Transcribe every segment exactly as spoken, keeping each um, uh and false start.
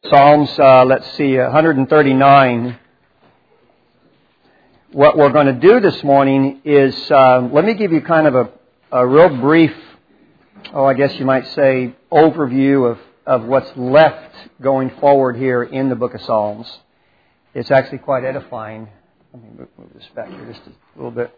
Psalms, uh, let's see, one thirty-nine. What we're going to do this morning is, uh, let me give you kind of a, a real brief, oh, I guess you might say, overview of, of what's left going forward here in the book of Psalms. It's actually quite edifying. Let me move, move this back here just a little bit.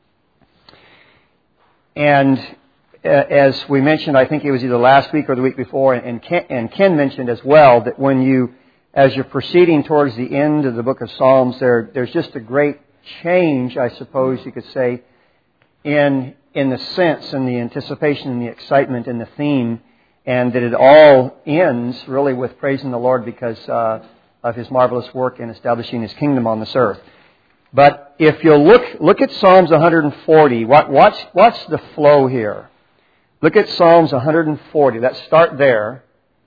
And uh, as we mentioned, I think it was either last week or the week before, and Ken, and Ken mentioned as well that when you, as you're proceeding towards the end of the book of Psalms, there there's just a great change, I suppose you could say, in in the sense and the anticipation and the excitement and the theme, and that it all ends really with praising the Lord because uh, of His marvelous work in establishing His kingdom on this earth. But if you'll look look at Psalms one forty, watch watch the flow here. Look at Psalms one forty. Let's start there.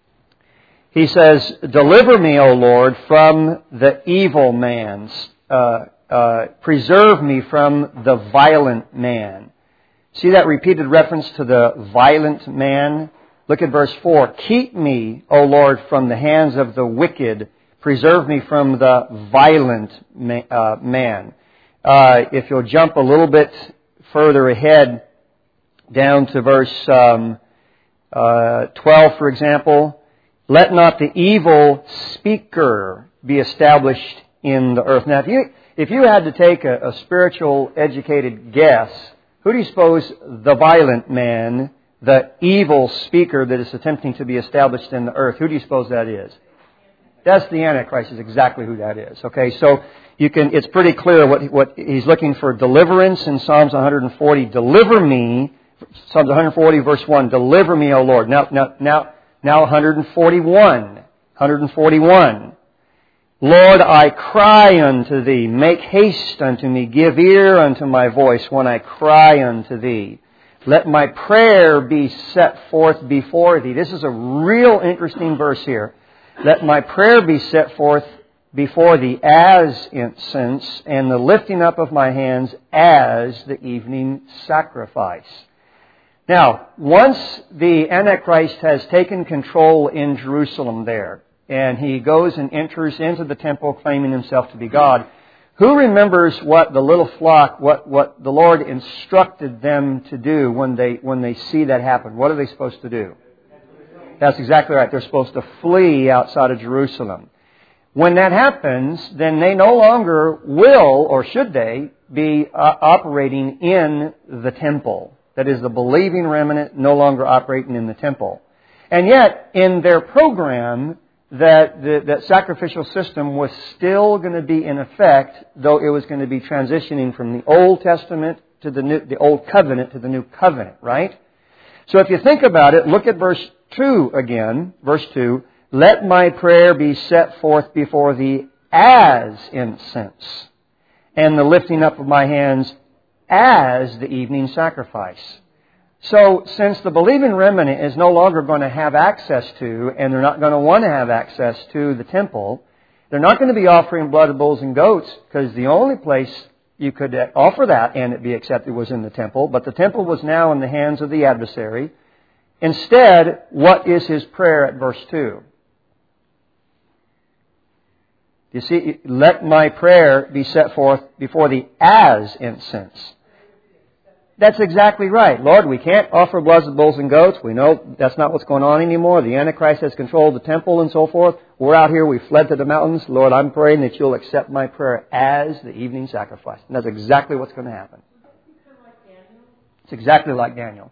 He says, "Deliver me, O Lord, from the evil man's. Uh, uh, preserve me from the violent man." See that repeated reference to the violent man? Look at verse four. "Keep me, O Lord, from the hands of the wicked. Preserve me from the violent ma- uh, man." Uh, if you'll jump a little bit further ahead, down to verse um, uh, twelve, for example, "Let not the evil speaker be established in the earth." Now, if you if you had to take a, a spiritual, educated guess, who do you suppose the violent man, the evil speaker that is attempting to be established in the earth, who do you suppose that is? That's the Antichrist, is exactly who that is. Okay, so you can. It's pretty clear what what he's looking for. Deliverance in Psalms one forty. Deliver me. Psalms one forty, verse one. Deliver me, O Lord. Now, now, now, now, one forty-one. one forty-one. "Lord, I cry unto Thee. Make haste unto me. Give ear unto my voice when I cry unto Thee. Let my prayer be set forth before Thee." This is a real interesting verse here. "Let my prayer be set forth before Thee as incense, and the lifting up of my hands as the evening sacrifice." Now, once the Antichrist has taken control in Jerusalem there, and he goes and enters into the temple claiming himself to be God, who remembers what the little flock, what, what the Lord instructed them to do when they when they see that happen? What are they supposed to do? That's exactly right. They're supposed to flee outside of Jerusalem. When that happens, then they no longer will, or should they, be uh, operating in the temple. That is, the believing remnant no longer operating in the temple. And yet, in their program, that the, that sacrificial system was still going to be in effect, though it was going to be transitioning from the Old Testament to the new, the Old Covenant to the New Covenant, right? So if you think about it, look at verse two again. Verse two. "Let my prayer be set forth before Thee as incense, and the lifting up of my hands as the evening sacrifice." So, since the believing remnant is no longer going to have access to, and they're not going to want to have access to the temple, they're not going to be offering blood of bulls and goats, because the only place you could offer that and it be accepted was in the temple, but the temple was now in the hands of the adversary. Instead, what is his prayer at verse two? You see, "Let my prayer be set forth before Thee as incense." That's exactly right. Lord, we can't offer bloods of bulls and goats. We know that's not what's going on anymore. The Antichrist has controlled the temple and so forth. We're out here. We fled to the mountains. Lord, I'm praying that You'll accept my prayer as the evening sacrifice. And that's exactly what's going to happen. It's exactly like Daniel.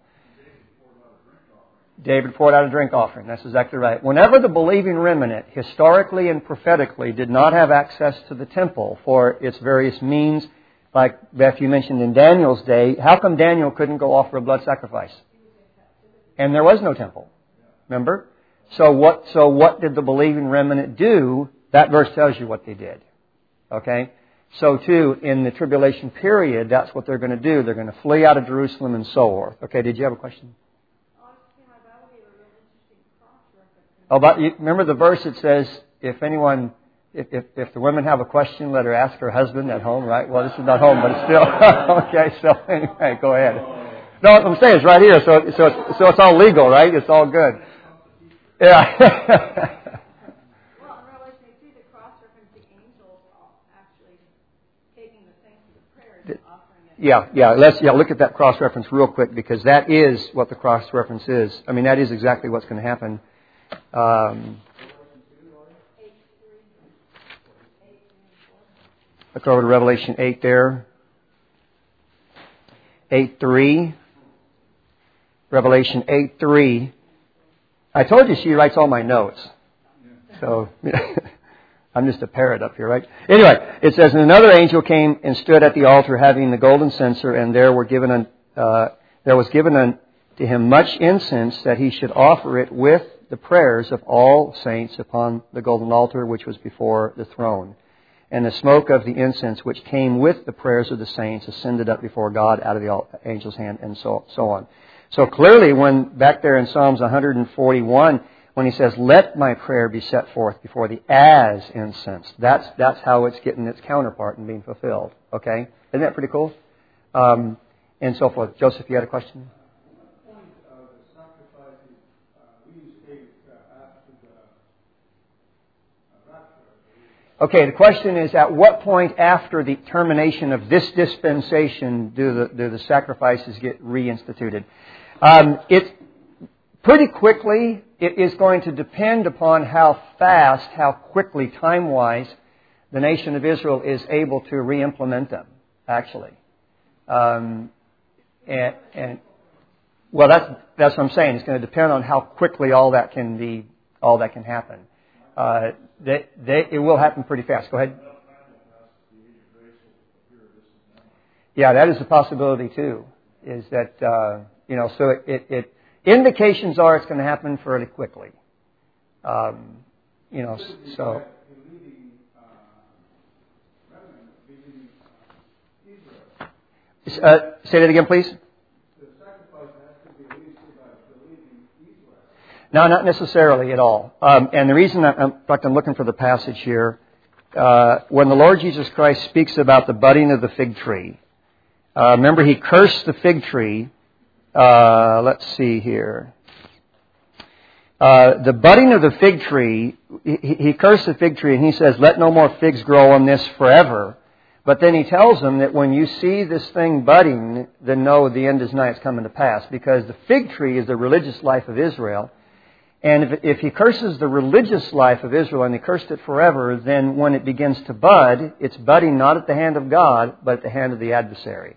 David poured out a drink offering. That's exactly right. Whenever the believing remnant, historically and prophetically, did not have access to the temple for its various means, like Beth, you mentioned in Daniel's day, how come Daniel couldn't go offer a blood sacrifice? And there was no temple. Remember? So what, so what did the believing remnant do? That verse tells you what they did. Okay? So too, in the tribulation period, that's what they're going to do. They're going to flee out of Jerusalem and so forth. Okay, did you have a question? Oh, but you, remember the verse that says, if anyone... If, if if the women have a question, let her ask her husband at home, right? Well, this is not home, but it's still okay. So anyway, go ahead. No, what I'm saying is right here, so so it's, so it's all legal, right? It's all good. Yeah. Yeah, yeah. Let's yeah look at that cross-reference real quick, because that is what the cross-reference is. I mean, that is exactly what's going to happen. Um, look over to Revelation eight there. eight three. Revelation eight three. I told you she writes all my notes. So, I'm just a parrot up here, right? Anyway, it says, and another angel came and stood at the altar having the golden censer, and there were given un, uh, there was given unto him much incense, that he should offer it with the prayers of all saints upon the golden altar which was before the throne. And the smoke of the incense which came with the prayers of the saints ascended up before God out of the angel's hand, and so, so on. So clearly, when back there in Psalms one forty-one, when he says, let my prayer be set forth before thee as incense, that's that's how it's getting its counterpart and being fulfilled. Okay? Isn't that pretty cool? Um, and so forth. Joseph, you had a question? Okay, the question is, at what point after the termination of this dispensation do the, do the sacrifices get reinstituted? Um, it pretty quickly, it is going to depend upon how fast, how quickly, time-wise, the nation of Israel is able to re-implement them, actually. Um, and, and well, that's that's what I'm saying. It's going to depend on how quickly all that can be, all that can happen. Uh, they, they, it will happen pretty fast. Go ahead. Yeah, that is a possibility too. Is that uh, you know? So it, it, it indications are it's going to happen fairly quickly. Um, you know, so. Uh, say that again, please. No, not necessarily at all. Um, and the reason, I, in fact, I'm looking for the passage here. Uh, when the Lord Jesus Christ speaks about the budding of the fig tree, uh, remember He cursed the fig tree. Uh, let's see here. Uh, the budding of the fig tree, he, he cursed the fig tree, and He says, let no more figs grow on this forever. But then He tells them that when you see this thing budding, then know the end is nigh, it's coming to pass. Because the fig tree is the religious life of Israel. And if, if He curses the religious life of Israel, and He cursed it forever, then when it begins to bud, it's budding not at the hand of God, but at the hand of the adversary.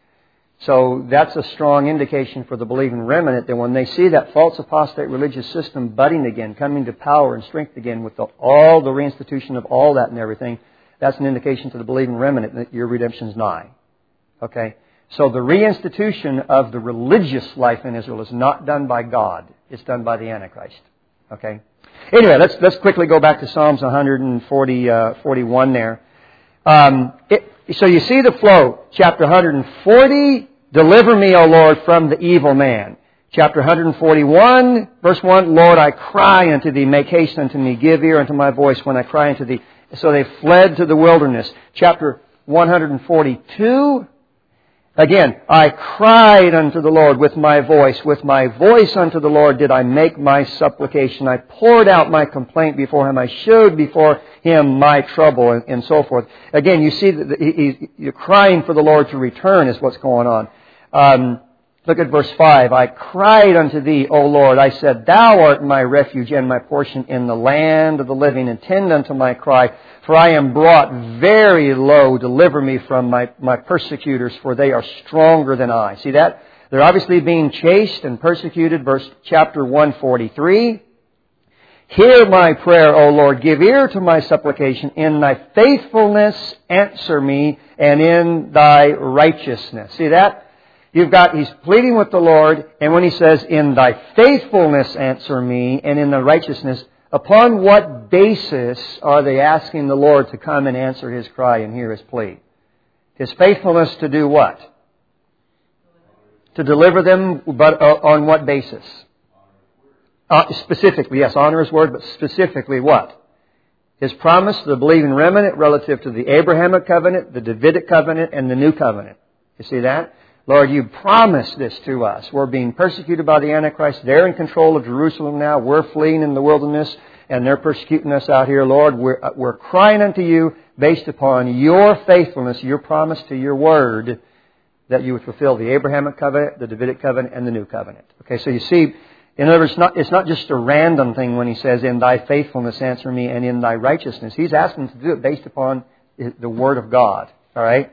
So that's a strong indication for the believing remnant that when they see that false apostate religious system budding again, coming to power and strength again with the, all the reinstitution of all that and everything, that's an indication to the believing remnant that your redemption's nigh. Okay? So the reinstitution of the religious life in Israel is not done by God. It's done by the Antichrist. Okay? Anyway, let's let's quickly go back to Psalms one forty, uh, forty-one there. Um, it, so you see the flow. Chapter one forty, deliver me, O Lord, from the evil man. Chapter one forty-one, verse one, Lord, I cry unto Thee, make haste unto me, give ear unto my voice when I cry unto Thee. So they fled to the wilderness. Chapter one forty-two, again, I cried unto the Lord with my voice. With my voice unto the Lord did I make my supplication. I poured out my complaint before Him. I showed before Him my trouble, and, and so forth. Again, you see that he, he, you're crying for the Lord to return is what's going on. Um, look at verse five. I cried unto Thee, O Lord. I said, Thou art my refuge and my portion in the land of the living. Attend unto my cry. For I am brought very low. Deliver me from my, my persecutors, for they are stronger than I. See that? They're obviously being chased and persecuted. Verse chapter one forty-three. Hear my prayer, O Lord. Give ear to my supplication. In Thy faithfulness answer me, and in Thy righteousness. See that? You've got, he's pleading with the Lord, and when he says, in Thy faithfulness answer me, and in Thy righteousness, upon what basis are they asking the Lord to come and answer his cry and hear his plea? His faithfulness to do what? To deliver them, but on what basis? Uh, specifically, yes, honor His word, but specifically what? His promise to the believing remnant relative to the Abrahamic covenant, the Davidic covenant, and the new covenant. You see that? Lord, You promised this to us. We're being persecuted by the Antichrist. They're in control of Jerusalem now. We're fleeing in the wilderness, and they're persecuting us out here. Lord, we're, we're crying unto You based upon Your faithfulness, Your promise to Your word, that you would fulfill the Abrahamic covenant, the Davidic covenant, and the new covenant. Okay, so you see, in other words, it's not, it's not just a random thing when he says, in thy faithfulness answer me, and in thy righteousness. He's asking to do it based upon the Word of God. All right?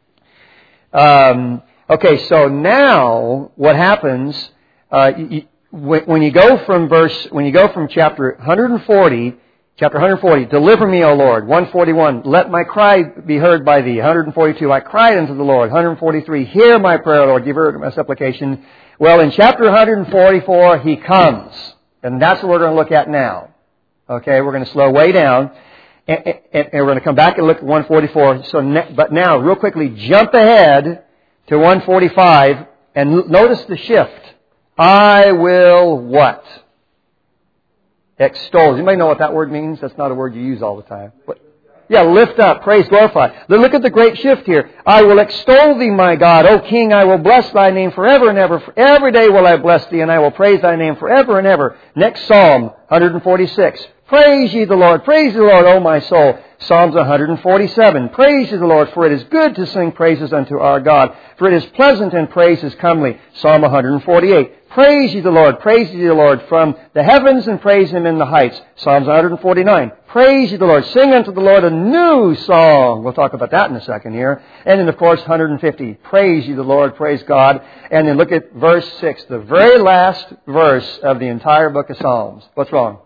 Um, okay, so now what happens, uh, you, when you go from verse, when you go from chapter one forty, chapter one forty, deliver me, O Lord. one forty-one, let my cry be heard by thee. one forty-two, I cried unto the Lord. one forty-three, hear my prayer, Lord, give ear to my supplication. Well, in chapter one forty-four, He comes. And that's what we're going to look at now. Okay, we're going to slow way down. And, and, and we're going to come back and look at one forty-four. So, ne- but now, real quickly, jump ahead to one forty-five and l- notice the shift. I will what? Extol. Does anybody know what that word means? That's not a word you use all the time. What? Yeah, lift up, praise, glorify. Look at the great shift here. I will extol thee, my God. O King, I will bless thy name forever and ever. Every day will I bless thee, and I will praise thy name forever and ever. Next Psalm, one forty-six. Praise ye the Lord. Praise the Lord, O my soul. Psalms one forty-seven. Praise ye the Lord, for it is good to sing praises unto our God. For it is pleasant and praise is comely. Psalm one forty-eight. Praise ye the Lord. Praise ye the Lord from the heavens and praise Him in the heights. Psalms one forty-nine. Praise ye the Lord. Sing unto the Lord a new song. We'll talk about that in a second here. And then, of course, one fifty. Praise ye the Lord. Praise God. And then look at verse six, the very last verse of the entire book of Psalms. What's wrong?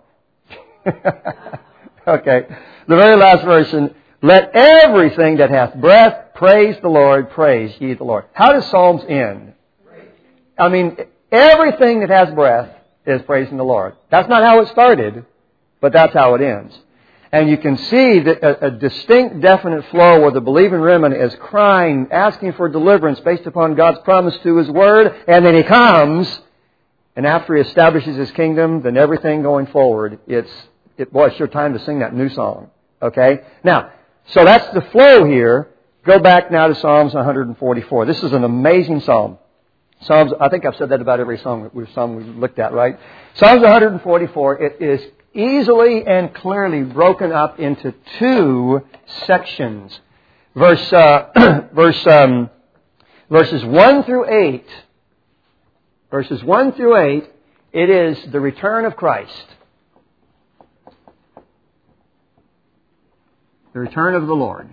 Okay. The very last verse. Let everything that hath breath praise the Lord. Praise ye the Lord. How does Psalms end? I mean, everything that has breath is praising the Lord. That's not how it started, but that's how it ends. And you can see that a, a distinct, definite flow where the believing remnant is crying, asking for deliverance based upon God's promise to His Word, and then He comes, and after He establishes His kingdom, then everything going forward, it's, it, boy, it's your time to sing that new song. Okay? Now, so that's the flow here. Go back now to Psalms one forty-four. This is an amazing psalm. Psalms, I think I've said that about every song we've, song we've looked at, right? Psalms one forty-four, it is easily and clearly broken up into two sections. Verse, uh, verse, um, verses one through eight, verses one through eight, it is the return of Christ. The return of the Lord.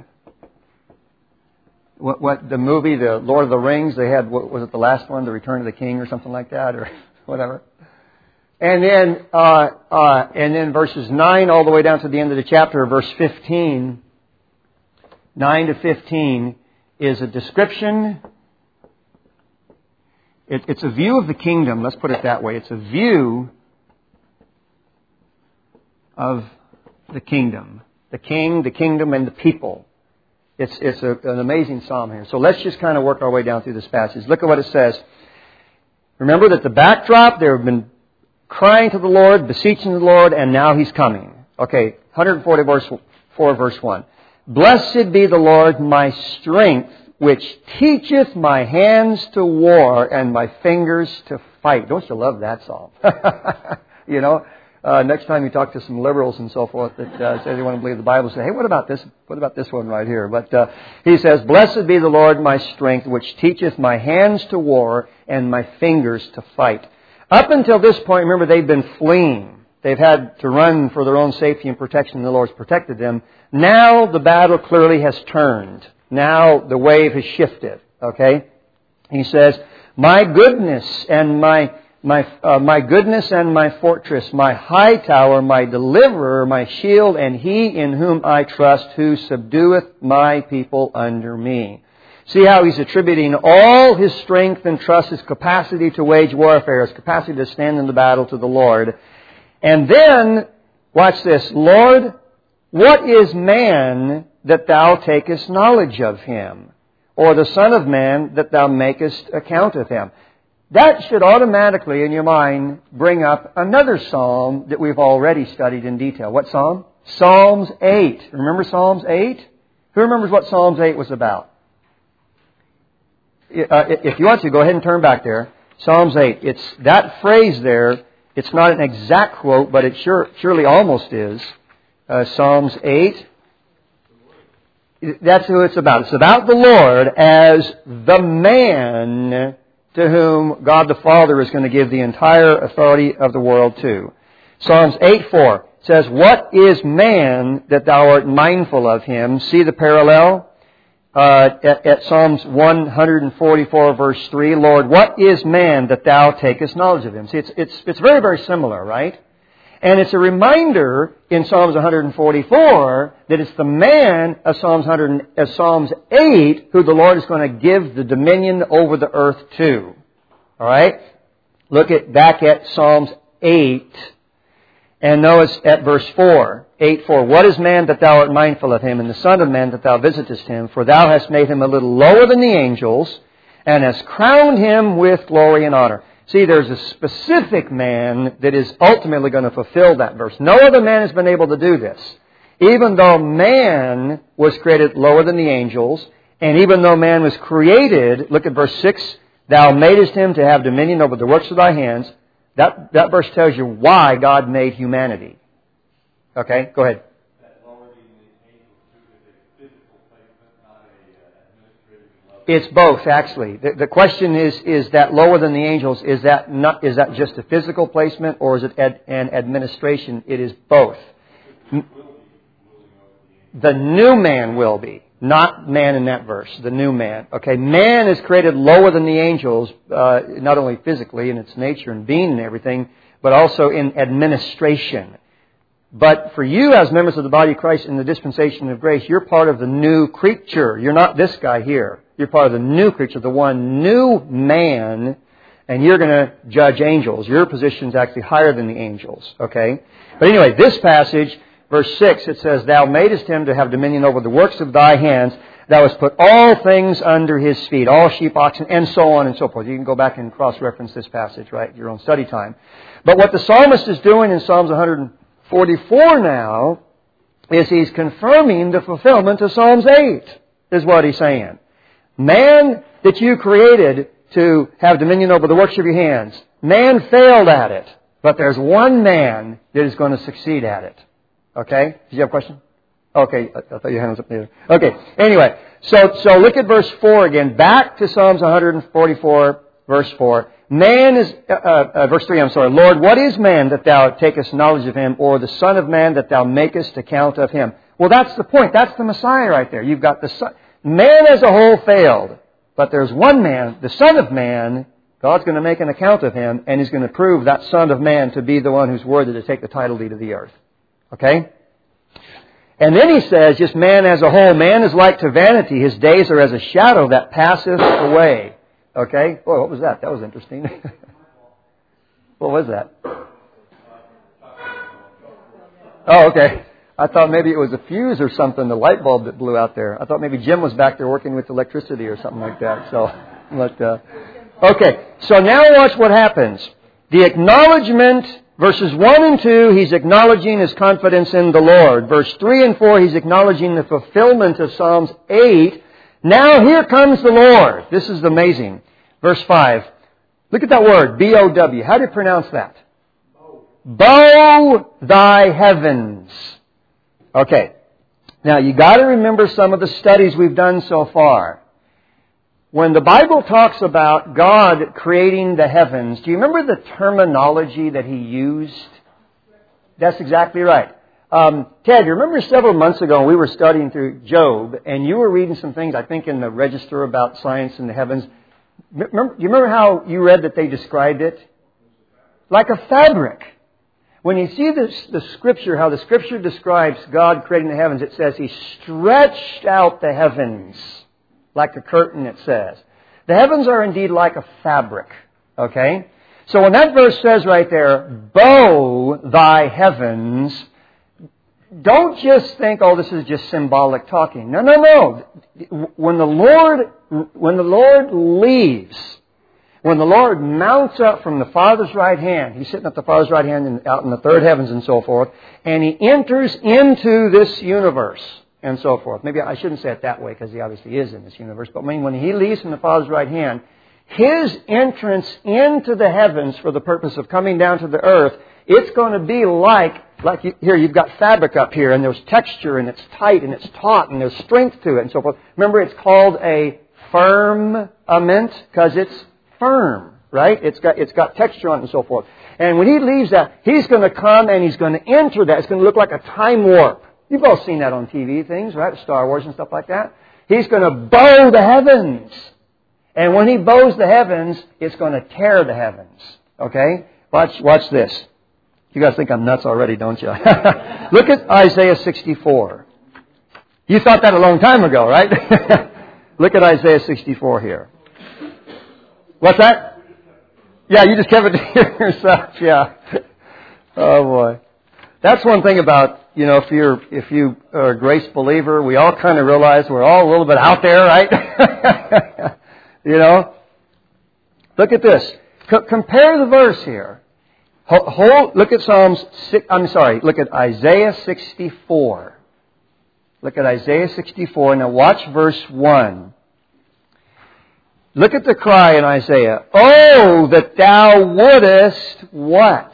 What, what the movie, the Lord of the Rings, they had, what was it, the last one, The Return of the King or something like that, or whatever. And then, uh, uh, and then verses nine all the way down to the end of the chapter, verse fifteen, nine to fifteen, is a description. It, it's a view of the kingdom. Let's put it that way. It's a view of the kingdom, the king, the kingdom, and the people. It's, it's a, an amazing psalm here. So let's just kind of work our way down through this passage. Look at what it says. Remember that the backdrop, there have been crying to the Lord, beseeching the Lord, and now He's coming. Okay, one forty, verse four, verse one. Blessed be the Lord, my strength, which teacheth my hands to war and my fingers to fight. Don't you love that psalm? You know, uh, next time you talk to some liberals and so forth that uh, say they want to believe the Bible, say, hey, what about this? What about this one right here? But uh, he says, blessed be the Lord, my strength, which teacheth my hands to war and my fingers to fight. Up until this point, remember, they've been fleeing. They've had to run for their own safety and protection. The Lord's protected them. Now the battle clearly has turned. Now the wave has shifted. Okay? He says, my goodness and my my uh, my goodness and my fortress, my high tower, my deliverer, my shield, and He in whom I trust, who subdueth my people under me. See how he's attributing all his strength and trust, his capacity to wage warfare, his capacity to stand in the battle to the Lord. And then, watch this, Lord, what is man that Thou takest knowledge of him? Or the Son of Man that Thou makest account of him? That should automatically, in your mind, bring up another psalm that we've already studied in detail. What psalm? Psalms eight. Remember Psalms eight? Who remembers what Psalms eight was about? Uh, if you want to, go ahead and turn back there. Psalms eight. It's that phrase there. It's not an exact quote, but it sure, surely almost is. Uh, Psalms eight. That's who it's about. It's about the Lord as the man to whom God the Father is going to give the entire authority of the world to. Psalms eight four says, "What is man that thou art mindful of him?" See the parallel uh, at, at Psalms one forty-four verse three. "Lord, what is man that thou takest knowledge of him?" See, it's it's it's very very similar, right? And it's a reminder in Psalms one forty-four that it's the man of Psalms one hundred, of Psalms eight who the Lord is going to give the dominion over the earth to. All right? Look at back at Psalms eight and notice at verse four. eight four. "What is man that thou art mindful of him, and the son of man that thou visitest him? For thou hast made him a little lower than the angels, and hast crowned him with glory and honor." See, there's a specific man that is ultimately going to fulfill that verse. No other man has been able to do this. Even though man was created lower than the angels, and even though man was created, look at verse six, "Thou madest him to have dominion over the works of thy hands." That, that verse tells you why God made humanity. Okay, go ahead. It's both, actually. The, the question is, is that lower than the angels, is that not, is that just a physical placement, or is it ad, an administration? It is both. The new man will be, not man in that verse, the new man. Okay, man is created lower than the angels, uh, not only physically in its nature and being and everything, but also in administration. But for you as members of the body of Christ in the dispensation of grace, you're part of the new creature. You're not this guy here. You're part of the new creature, the one new man, and you're going to judge angels. Your position's actually higher than the angels, okay? But anyway, this passage, verse six, it says, "Thou madest him to have dominion over the works of thy hands. Thou hast put all things under his feet, all sheep, oxen, and so on and so forth." You can go back and cross-reference this passage, right, your own study time. But what the psalmist is doing in Psalms one forty-four now is he's confirming the fulfillment of Psalms eight, is what he's saying. Man that you created to have dominion over the works of your hands, man failed at it, but there's one man that is going to succeed at it. Okay? Did you have a question? Okay, I, I thought your hand was up there. Okay, anyway, so so look at verse four again. Back to Psalms one forty-four, verse four. Man is, uh, uh, verse three, I'm sorry. "Lord, what is man that thou takest knowledge of him, or the son of man that thou makest account of him?" Well, that's the point. That's the Messiah right there. You've got the son. Man as a whole failed, but there's one man, the Son of Man. God's going to make an account of him, and He's going to prove that Son of Man to be the one who's worthy to take the title deed of the earth. Okay? And then He says, just man as a whole, man is like to vanity. His days are as a shadow that passeth away. Okay? Oh, what was that? That was interesting. What was that? Oh, okay. I thought maybe it was a fuse or something, the light bulb that blew out there. I thought maybe Jim was back there working with electricity or something like that. So, but, uh, okay. So now watch what happens. The acknowledgement, verses one and two, he's acknowledging his confidence in the Lord. Verse three and four, he's acknowledging the fulfillment of Psalms eight. Now here comes the Lord. This is amazing. Verse five. Look at that word, B O W. How do you pronounce that? Bow thy heavens. Okay. Now, you got to remember some of the studies we've done so far. When the Bible talks about God creating the heavens, do you remember the terminology that He used? That's exactly right. Um, Ted, you remember several months ago we were studying through Job, and you were reading some things, I think, in the Register about science and the heavens. Remember, you remember how you read that they described it? Like a fabric. When you see this, the Scripture, how the Scripture describes God creating the heavens, it says He stretched out the heavens like a curtain, it says. The heavens are indeed like a fabric. Okay? So when that verse says right there, bow thy heavens, don't just think, oh, this is just symbolic talking. No, no, no. When the Lord, when the Lord leaves, when the Lord mounts up from the Father's right hand, He's sitting at the Father's right hand and out in the third heavens and so forth, and He enters into this universe and so forth. Maybe I shouldn't say it that way because He obviously is in this universe, but when He leaves from the Father's right hand, His entrance into the heavens for the purpose of coming down to the earth, it's going to be like, like you, here you've got fabric up here, and there's texture, and it's tight, and it's taut, and there's strength to it, and so forth. Remember, it's called a firmament because it's firm, right? It's got it's got texture on it and so forth. And when He leaves that, He's going to come and He's going to enter that. It's going to look like a time warp. You've all seen that on T V things, right? Star Wars and stuff like that. He's going to bow the heavens. And when He bows the heavens, it's going to tear the heavens. Okay? Watch, watch this. You guys think I'm nuts already, don't you? Look at Isaiah sixty-four. You thought that a long time ago, right? Look at Isaiah sixty-four here. What's that? Yeah, you just kept it to yourself. Yeah. Oh boy. That's one thing about, you know, if you're if you are a grace believer, we all kind of realize we're all a little bit out there, right? You know? Look at this. C- compare the verse here. Hold, look at Psalms six, I'm sorry, look at Isaiah sixty-four. Look at Isaiah sixty-four. Now watch verse one. Look at the cry in Isaiah. Oh, that thou wouldest what?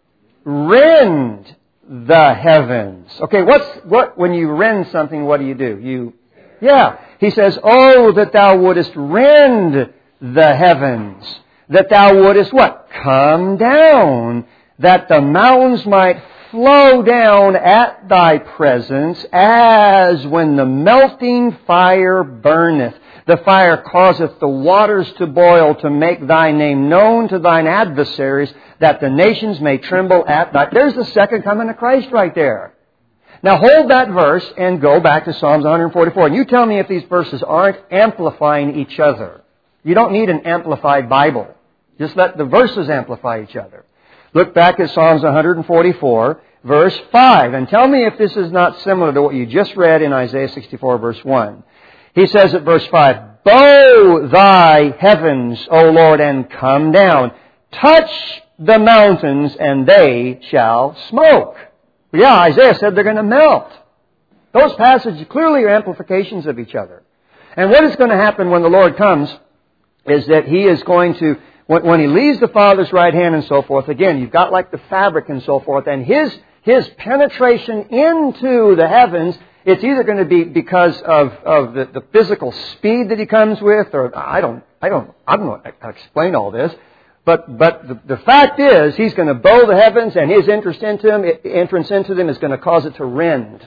Rend the heavens. Okay, what's what when you rend something, what do you do? You Yeah. He says, oh, that thou wouldest rend the heavens. That thou wouldest what? Come down, that the mountains might flow down at thy presence, as when the melting fire burneth. The fire causeth the waters to boil, to make thy name known to thine adversaries, that the nations may tremble at thy... There's the second coming of Christ right there. Now hold that verse and go back to Psalms one forty-four. And you tell me if these verses aren't amplifying each other. You don't need an amplified Bible. Just let the verses amplify each other. Look back at Psalms one forty-four, verse five, and tell me if this is not similar to what you just read in Isaiah sixty-four, verse one. He says at verse five, bow thy heavens, O Lord, and come down. Touch the mountains, and they shall smoke. Yeah, Isaiah said they're going to melt. Those passages clearly are amplifications of each other. And what is going to happen when the Lord comes is that He is going to, when He leaves the Father's right hand and so forth, again, you've got like the fabric and so forth, and His His penetration into the heavens, it's either going to be because of, of the, the physical speed that He comes with, or I don't, I don't, I don't know how to explain all this. But but the, the fact is, He's going to bow the heavens, and His interest into them, entrance into them is going to cause it to rend.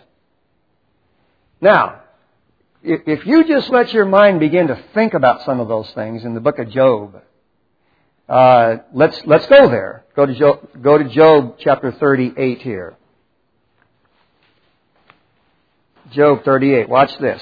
Now, if, if you just let your mind begin to think about some of those things in the book of Job, uh, let's let's go there. Go to Job, go to Job chapter thirty-eight here. Job thirty-eight. Watch this.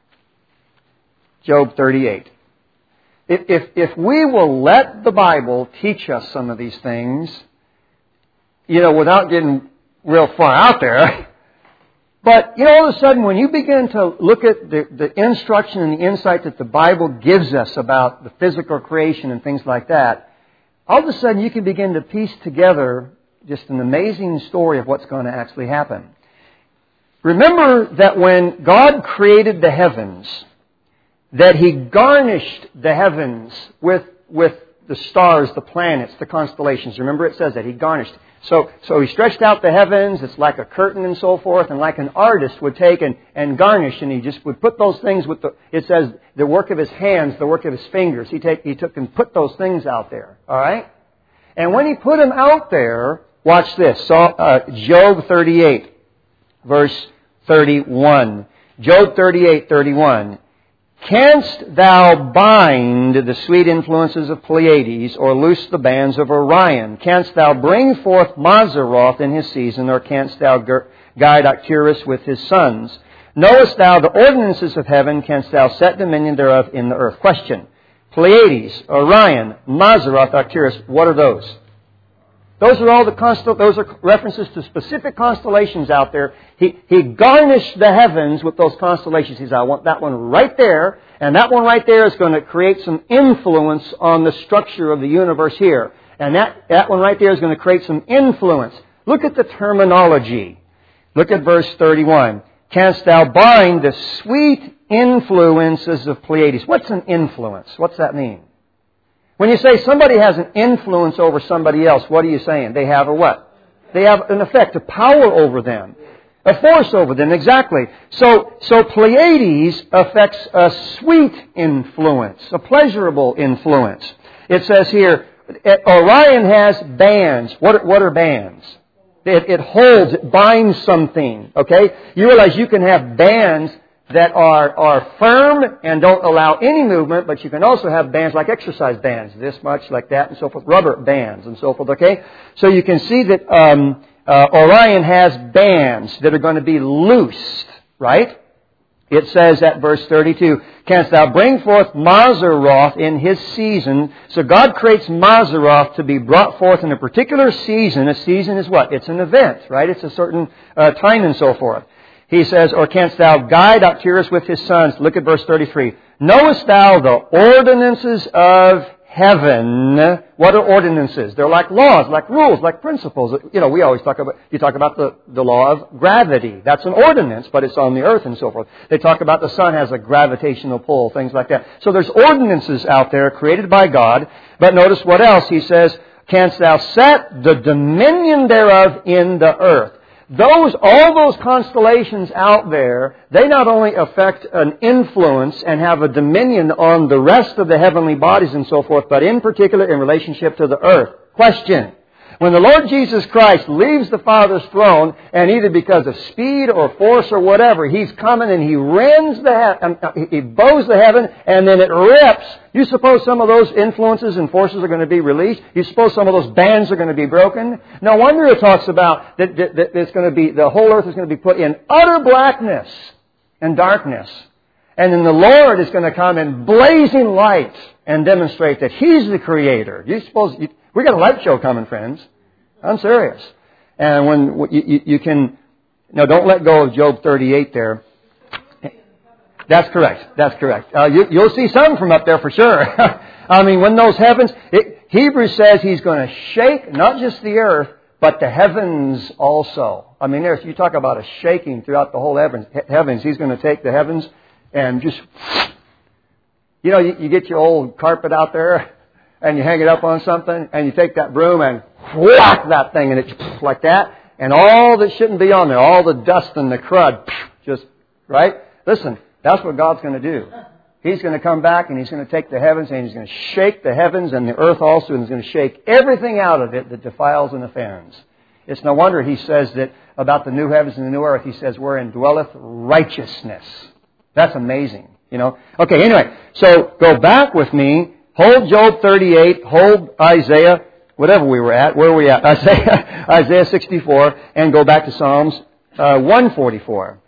Job thirty-eight. If, if, if we will let the Bible teach us some of these things, you know, without getting real far out there, but, you know, all of a sudden when you begin to look at the, the instruction and the insight that the Bible gives us about the physical creation and things like that, all of a sudden you can begin to piece together just an amazing story of what's going to actually happen. Remember that when God created the heavens, that He garnished the heavens with with the stars, the planets, the constellations. Remember it says that He garnished. So so He stretched out the heavens, it's like a curtain and so forth, and like an artist would take and, and garnish, and he just would put those things with the, it says, the work of His hands, the work of His fingers. He take he took and put those things out there. All right? And when He put them out there, watch this. So, uh, Job thirty-eight, verse thirty-one. Job thirty-eight, thirty-one. Canst thou bind the sweet influences of Pleiades, or loose the bands of Orion? Canst thou bring forth Mazzaroth in his season, or canst thou guide Arcturus with his sons? Knowest thou the ordinances of heaven? Canst thou set dominion thereof in the earth? Question. Pleiades, Orion, Mazzaroth, Arcturus, what are those? Those are all the constel- those are references to specific constellations out there. He, he garnished the heavens with those constellations. He said, I want that one right there, and that one right there is going to create some influence on the structure of the universe here. And that, that one right there is going to create some influence. Look at the terminology. Look at verse thirty-one. Canst thou bind the sweet influences of Pleiades? What's an influence? What's that mean? When you say somebody has an influence over somebody else, what are you saying? They have a what? They have an effect, a power over them. A force over them, exactly. So, so Pleiades affects a sweet influence, a pleasurable influence. It says here, Orion has bands. What, what are bands? It, it holds, it binds something, okay? You realize you can have bands that are, are firm and don't allow any movement, but you can also have bands like exercise bands, this much, like that, and so forth, rubber bands and so forth, okay? So you can see that um, uh, Orion has bands that are going to be loosed, right? It says at verse thirty-two, canst thou bring forth Mazaroth in his season? So God creates Mazaroth to be brought forth in a particular season. A season is what? It's an event, right? It's a certain uh, time and so forth. He says, or canst thou guide Arcturus with his sons? Look at verse thirty-three. Knowest thou the ordinances of heaven? What are ordinances? They're like laws, like rules, like principles. You know, we always talk about, you talk about the, the law of gravity. That's an ordinance, but it's on the earth and so forth. They talk about the sun has a gravitational pull, things like that. So there's ordinances out there created by God. But notice what else? He says, canst thou set the dominion thereof in the earth? Those, all those constellations out there, they not only affect an influence and have a dominion on the rest of the heavenly bodies and so forth, but in particular in relationship to the earth. Question. When the Lord Jesus Christ leaves the Father's throne, and either because of speed or force or whatever, He's coming and He rends the he-, he bows the heaven, and then it rips. You suppose some of those influences and forces are going to be released? You suppose some of those bands are going to be broken? No wonder it talks about that, that, that it's going to be, the whole earth is going to be put in utter blackness and darkness. And then the Lord is going to come in blazing light and demonstrate that He's the Creator. You suppose... You, We got a light show coming, friends. I'm serious. And when you, you, you can, no, don't let go of Job thirty-eight there. That's correct. That's correct. Uh, you, you'll see some from up there for sure. I mean, when those heavens, it, Hebrews says He's going to shake not just the earth, but the heavens also. I mean, there's, you talk about a shaking throughout the whole heavens. Heavens. He's going to take the heavens and just, you know, you, you get your old carpet out there. And you hang it up on something, and you take that broom and whack that thing, and it's like that. And all that shouldn't be on there, all the dust and the crud, just, right? Listen, that's what God's going to do. He's going to come back, and He's going to take the heavens, and He's going to shake the heavens and the earth also, and He's going to shake everything out of it that defiles and offends. It's no wonder He says that about the new heavens and the new earth, He says, wherein dwelleth righteousness. That's amazing, you know. Okay, anyway, so go back with me. Hold Job thirty-eight, hold Isaiah, whatever we were at, where are we at? Isaiah, Isaiah sixty-four, and go back to Psalms uh, one forty-four.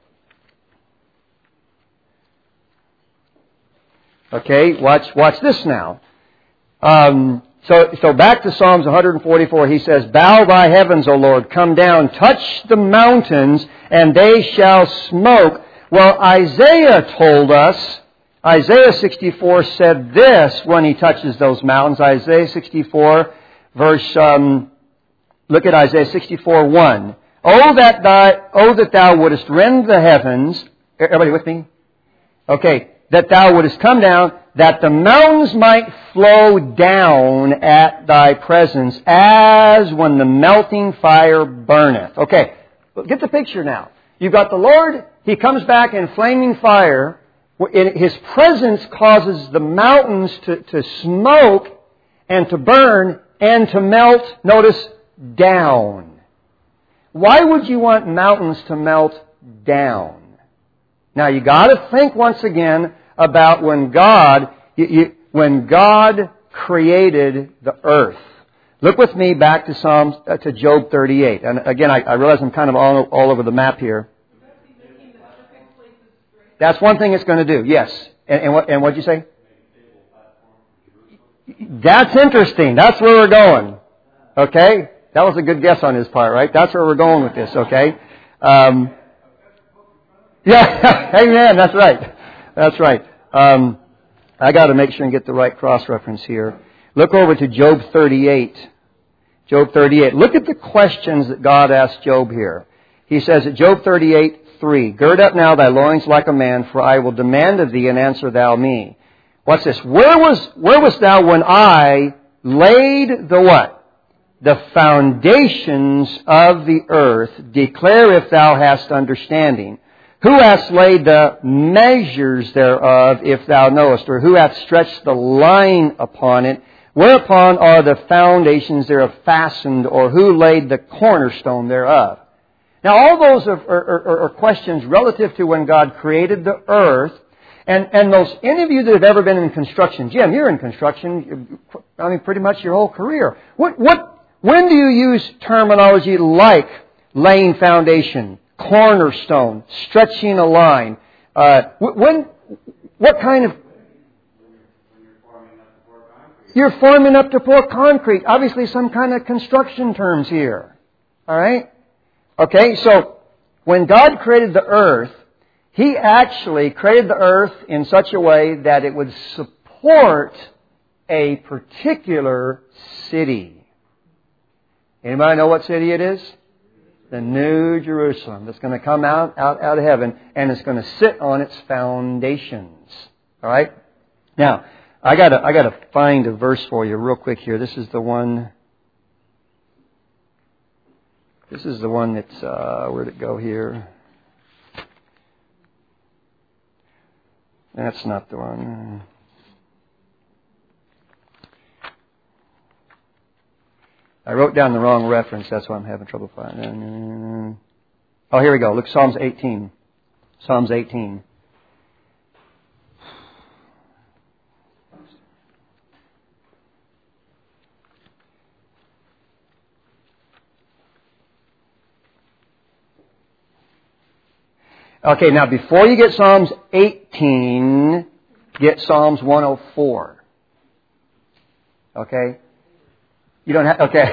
Okay, watch watch this now. Um, so, so back to Psalms one forty-four, he says, bow thy heavens, O Lord, come down, touch the mountains, and they shall smoke. Well, Isaiah told us, Isaiah sixty-four said this when he touches those mountains. Isaiah sixty-four, verse, um, look at Isaiah sixty-four, one. Oh that, thy, oh, that thou wouldest rend the heavens. Everybody with me? Okay. That thou wouldest come down, that the mountains might flow down at thy presence, as when the melting fire burneth. Okay. Get the picture now. You've got the Lord. He comes back in flaming fire. His presence causes the mountains to, to smoke and to burn and to melt, notice, down. Why would you want mountains to melt down? Now you got to think once again about when God, you, you, when God created the earth. Look with me back to Psalms, uh, to Job thirty-eight. And again, I, I realize I'm kind of all, all over the map here. That's one thing it's going to do, yes. And, and what and what'd you say? That's interesting. That's where we're going. Okay? That was a good guess on his part, right? That's where we're going with this, okay? Um, yeah, amen. That's right. That's right. Um, I got to make sure and get the right cross-reference here. Look over to Job thirty-eight. Job thirty-eight. Look at the questions that God asked Job here. He says at Job thirty-eight, three, gird up now thy loins like a man, for I will demand of thee, and answer thou me. What's this? Where was, where was thou when I laid the what? The foundations of the earth. Declare if thou hast understanding. Who hath laid the measures thereof, if thou knowest? Or who hath stretched the line upon it? Whereupon are the foundations thereof fastened? Or who laid the cornerstone thereof? Now all those are, are, are, are questions relative to when God created the earth. And, and those, any of you that have ever been in construction, Jim, you're in construction, I mean, pretty much your whole career. What, what, when do you use terminology like laying foundation, cornerstone, stretching a line? Uh, when, what kind of... You're forming up to pour concrete. Obviously some kind of construction terms here. All right? Okay, so when God created the earth, He actually created the earth in such a way that it would support a particular city. Anybody know what city it is? The New Jerusalem. That's going to come out, out, out of heaven, and it's going to sit on its foundations. All right? Now, I gotta, I gotta find a verse for you real quick here. This is the one... This is the one that's... Uh, where'd it go here? That's not the one. I wrote down the wrong reference. That's why I'm having trouble finding. Oh, here we go. Look, Psalms eighteen. Psalms eighteen. Okay, now before you get Psalms eighteen, get Psalms one oh four. Okay? You don't have, okay.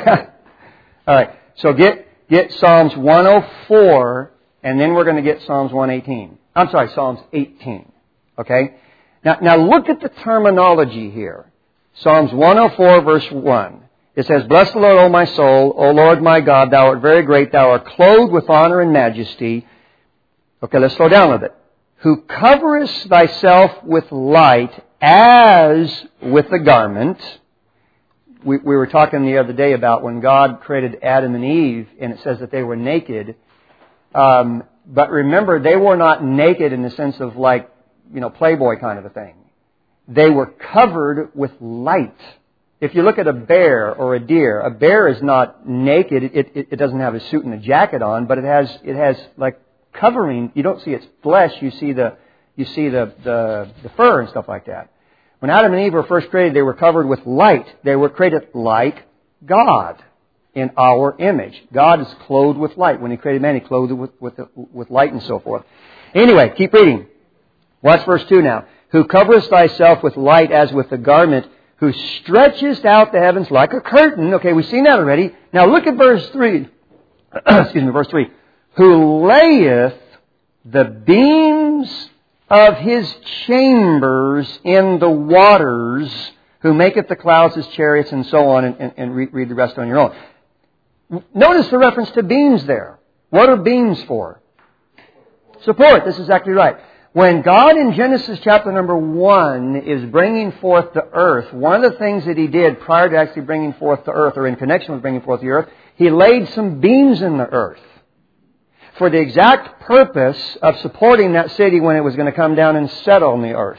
All right. So get, get Psalms one oh four, and then we're going to get Psalms one eighteen. I'm sorry, Psalms eighteen. Okay? Now, now look at the terminology here. Psalms one oh four, verse one. It says, Bless the Lord, O my soul, O Lord my God, Thou art very great, Thou art clothed with honor and majesty. Okay, let's slow down a little bit. Who coverest thyself with light as with a garment. We, we were talking the other day about when God created Adam and Eve, and it says that they were naked. Um, but remember, they were not naked in the sense of like, you know, Playboy kind of a thing. They were covered with light. If you look at a bear or a deer, a bear is not naked. It, it, it doesn't have a suit and a jacket on, but it has, it has like, covering. You don't see its flesh, you see the you see the, the the fur and stuff like that. When Adam and Eve were first created, they were covered with light. They were created like God in our image. God is clothed with light. When He created man, He clothed it with, with, with light and so forth. Anyway, keep reading. Watch verse two now. Who coverest thyself with light as with a garment, who stretchest out the heavens like a curtain. Okay, we've seen that already. Now look at verse three. Excuse me, verse three. Who layeth the beams of His chambers in the waters, who maketh the clouds His chariots, and so on, and, and, and read, read the rest on your own. Notice the reference to beams there. What are beams for? Support. This is exactly right. When God in Genesis chapter number one is bringing forth the earth, one of the things that He did prior to actually bringing forth the earth, or in connection with bringing forth the earth, He laid some beams in the earth, for the exact purpose of supporting that city when it was going to come down and settle on the earth.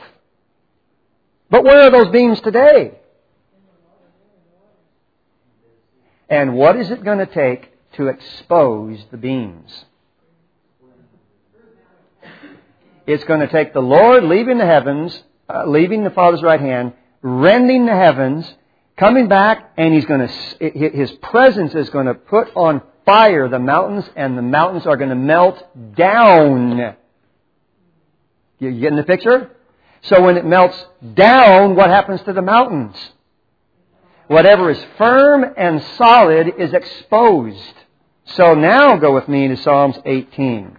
But where are those beams today? And what is it going to take to expose the beams? It's going to take the Lord leaving the heavens, uh, leaving the Father's right hand, rending the heavens, coming back, and He's going to, His presence is going to put on fire the mountains, and the mountains are going to melt down. You getting the picture? So when it melts down, what happens to the mountains? Whatever is firm and solid is exposed. So now go with me to Psalms eighteen.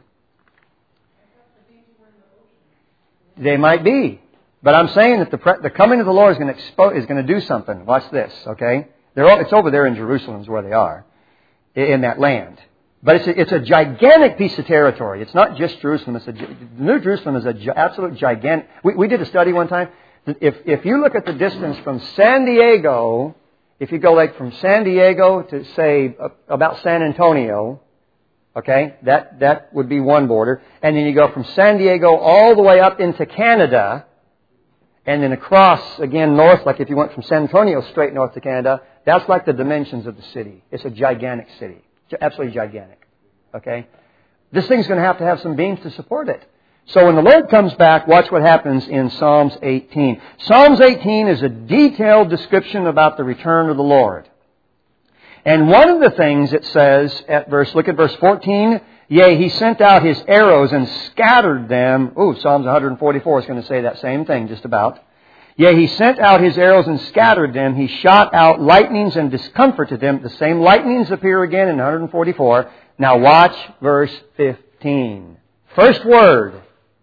They might be. But I'm saying that the, pre- the coming of the Lord is going to expose, is going to do something. Watch this, okay? They're all, it's over there in Jerusalem is where they are, in that land. But it's a, it's a gigantic piece of territory. It's not just Jerusalem. It's a, New Jerusalem is an gi- absolute gigantic... We, we did a study one time. If, if you look at the distance from San Diego, if you go like from San Diego to, say, about San Antonio, okay, that, that would be one border. And then you go from San Diego all the way up into Canada, and then across, again, north, like if you went from San Antonio straight north to Canada, that's like the dimensions of the city. It's a gigantic city. Absolutely gigantic. Okay? This thing's going to have to have some beams to support it. So when the Lord comes back, watch what happens in Psalms eighteen. Psalms eighteen is a detailed description about the return of the Lord. And one of the things it says at verse, look at verse fourteen, yea, He sent out His arrows and scattered them. Ooh, Psalms one forty-four is going to say that same thing just about. Yea, He sent out His arrows and scattered them. He shot out lightnings and discomforted them. The same lightnings appear again in one forty-four. Now watch verse fifteen. First word.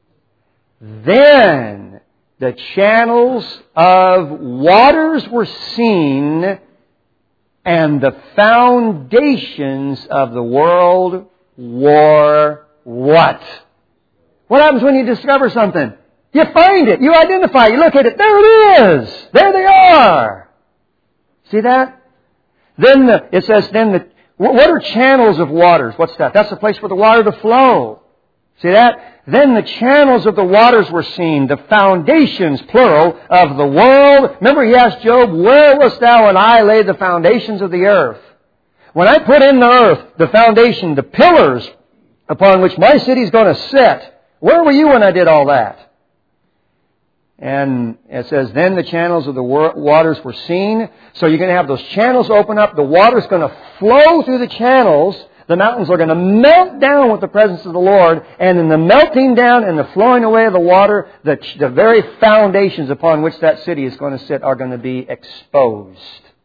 Then the channels of waters were seen, and the foundations of the world were what? What happens when you discover something? You find it. You identify it. You look at it. There it is. There they are. See that? Then the, it says, then the, what are channels of waters? What's that? That's the place for the water to flow. See that? Then the channels of the waters were seen, the foundations, plural, of the world. Remember he asked Job, where wast thou when I laid the foundations of the earth? When I put in the earth, the foundation, the pillars upon which my city is going to sit, where were you when I did all that? And it says, then the channels of the waters were seen. So you're going to have those channels open up. The water's going to flow through the channels. The mountains are going to melt down with the presence of the Lord. And in the melting down and the flowing away of the water, the, the very foundations upon which that city is going to sit are going to be exposed.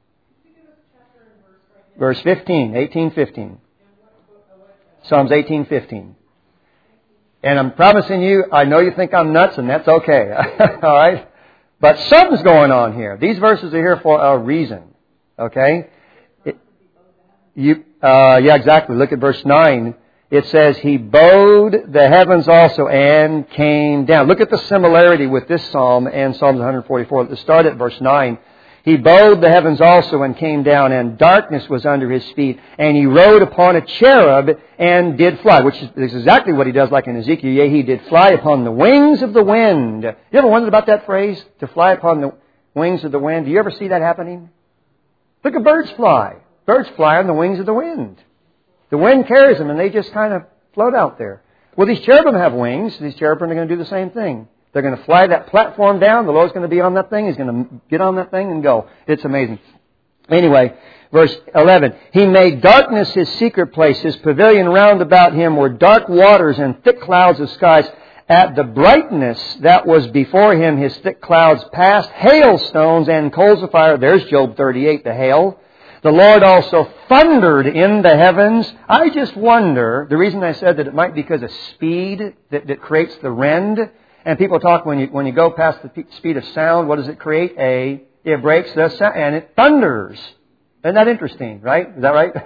Verse fifteen, eighteen fifteen. Psalms eighteen fifteen. And I'm promising you, I know you think I'm nuts, and that's okay. All right? But something's going on here. These verses are here for a reason. Okay? It, you, uh, yeah, exactly. Look at verse nine. It says, He bowed the heavens also and came down. Look at the similarity with this psalm and Psalms one forty-four. Let's start at verse nine. He bowed the heavens also and came down, and darkness was under His feet. And He rode upon a cherub and did fly, which is exactly what He does like in Ezekiel. Yea, He did fly upon the wings of the wind. You ever wondered about that phrase? To fly upon the wings of the wind. Do you ever see that happening? Look at birds fly. Birds fly on the wings of the wind. The wind carries them and they just kind of float out there. Well, these cherubim have wings. These cherubim are going to do the same thing. They're going to fly that platform down. The Lord's going to be on that thing. He's going to get on that thing and go. It's amazing. Anyway, verse eleven. He made darkness His secret place. His pavilion round about Him were dark waters and thick clouds of skies. At the brightness that was before Him, His thick clouds passed. Hailstones and coals of fire. There's Job thirty-eight, the hail. The Lord also thundered in the heavens. I just wonder, the reason I said that it might be because of speed that, that creates the rend. And people talk when you when you go past the speed of sound, what does it create? A it breaks the sound and it thunders. Isn't that interesting? Right? Is that right?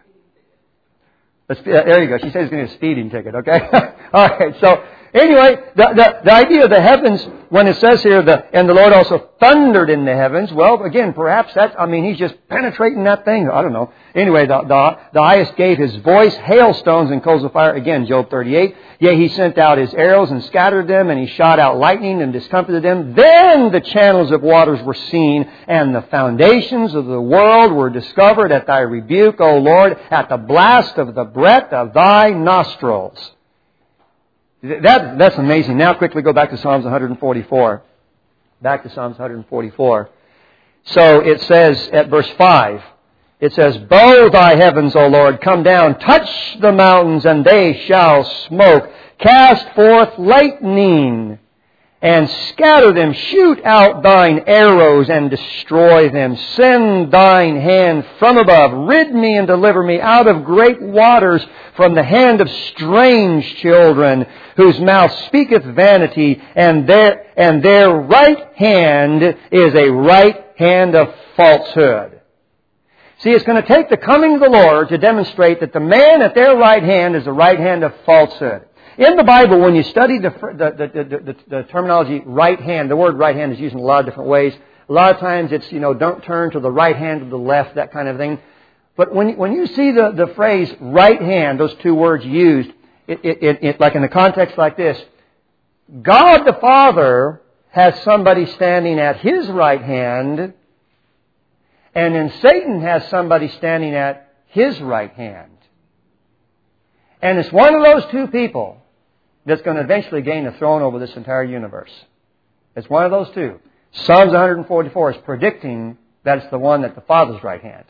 There you go. She says it's going to be a speeding ticket. Okay. All right. So anyway, the, the the idea of the heavens, when it says here, the and the Lord also thundered in the heavens. Well, again, perhaps that's. I mean, He's just penetrating that thing. I don't know. Anyway, the the, the highest gave His voice, hailstones and coals of fire. Again, Job thirty-eight. Yea, He sent out His arrows and scattered them, and He shot out lightning and discomfited them. Then the channels of waters were seen, and the foundations of the world were discovered at Thy rebuke, O Lord, at the blast of the breath of Thy nostrils. That, that's amazing. Now quickly go back to Psalms one forty-four. Back to Psalms one forty-four. So it says at verse five, it says, Bow Thy heavens, O Lord, come down, touch the mountains, and they shall smoke. Cast forth lightning, and scatter them. Shoot out Thine arrows, and destroy them. Send Thine hand from above. Rid me and deliver me out of great waters, from the hand of strange children, whose mouth speaketh vanity, and their, and their right hand is a right hand of falsehood. See, it's going to take the coming of the Lord to demonstrate that the man at their right hand is the right hand of falsehood. In the Bible, when you study the, the, the, the, the, the terminology right hand, the word right hand is used in a lot of different ways. A lot of times it's, you know, don't turn to the right hand or the left, that kind of thing. But when, when you see the, the phrase right hand, those two words used, it, it, it, it, like in a context like this, God the Father has somebody standing at His right hand, and then Satan has somebody standing at his right hand. And it's one of those two people that's going to eventually gain the throne over this entire universe. It's one of those two. Psalms one forty-four is predicting that it's the one at the Father's right hand.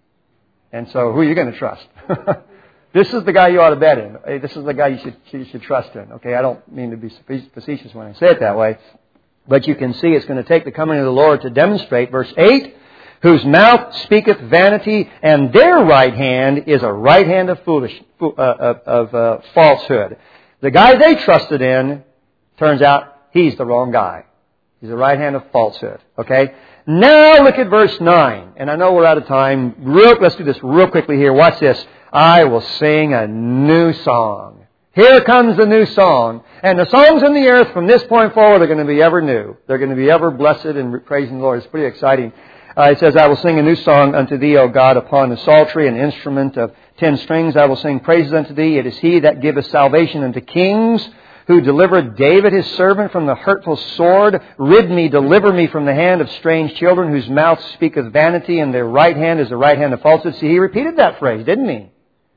And so who are you going to trust? This is the guy you ought to bet in. This is the guy you should, you should trust in. Okay, I don't mean to be facetious when I say it that way. But you can see it's going to take the coming of the Lord to demonstrate. Verse eight, whose mouth speaketh vanity, and their right hand is a right hand of foolish, uh, of, of uh, falsehood. The guy they trusted in, turns out he's the wrong guy. He's the right hand of falsehood. Okay? Now look at verse nine. And I know we're out of time. Real, let's do this real quickly here. Watch this. I will sing a new song. Here comes the new song. And the songs in the earth from this point forward are going to be ever new. They're going to be ever blessed and praising the Lord. It's pretty exciting. Uh, it says, I will sing a new song unto Thee, O God, upon the psaltery, an instrument of ten strings. I will sing praises unto Thee. It is He that giveth salvation unto kings, who delivered David his servant from the hurtful sword. Rid me, deliver me from the hand of strange children, whose mouth speaketh vanity, and their right hand is the right hand of falsehood. See, he repeated that phrase, didn't he?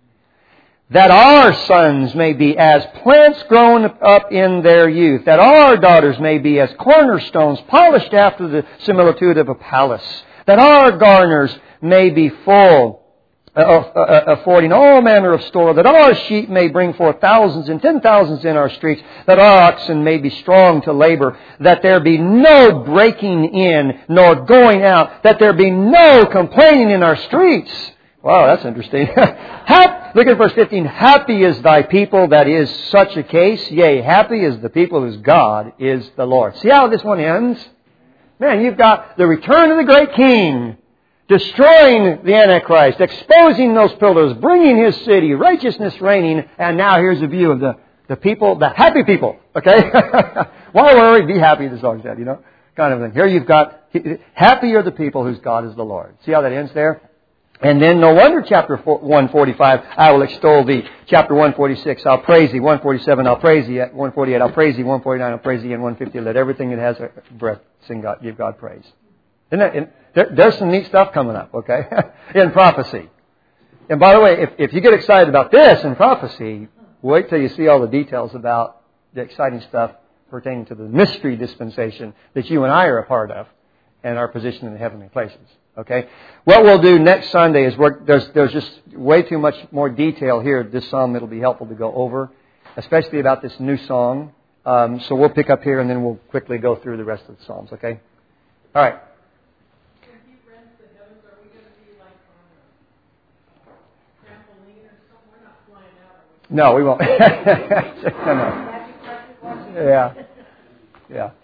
That our sons may be as plants grown up in their youth, that our daughters may be as cornerstones polished after the similitude of a palace, that our garners may be full, uh, uh, affording all manner of store, that our sheep may bring forth thousands and ten thousands in our streets, that our oxen may be strong to labor, that there be no breaking in nor going out, that there be no complaining in our streets. Wow, that's interesting. Look at verse fifteen. Happy is thy people that is such a case. Yea, happy is the people whose God is the Lord. See how this one ends? Man, you've got the return of the great king, destroying the Antichrist, exposing those pillars, bringing His city, righteousness reigning, and now here's a view of the, the people, the happy people. Okay? Why worry? Be happy, the song said, you know, kind of thing. Here you've got, happy are the people whose God is the Lord. See how that ends there? And then no wonder chapter one forty-five, I will extol Thee. Chapter one forty-six, I'll praise Thee. one forty-seven, I'll praise Thee. At one forty-eight, I'll praise Thee. one forty-nine, I'll praise Thee. And one fifty, let everything that has a breath sing God, give God praise. Isn't that, in, there, there's some neat stuff coming up, okay, in prophecy. And by the way, if, if you get excited about this in prophecy, wait till you see all the details about the exciting stuff pertaining to the mystery dispensation that you and I are a part of and our position in the heavenly places. Okay? What we'll do next Sunday is work, there's, there's just way too much more detail here. This psalm, it'll be helpful to go over, especially about this new song. Um, so we'll pick up here and then we'll quickly go through the rest of the psalms. Okay? All right. No, we won't. no, no. Yeah. Yeah.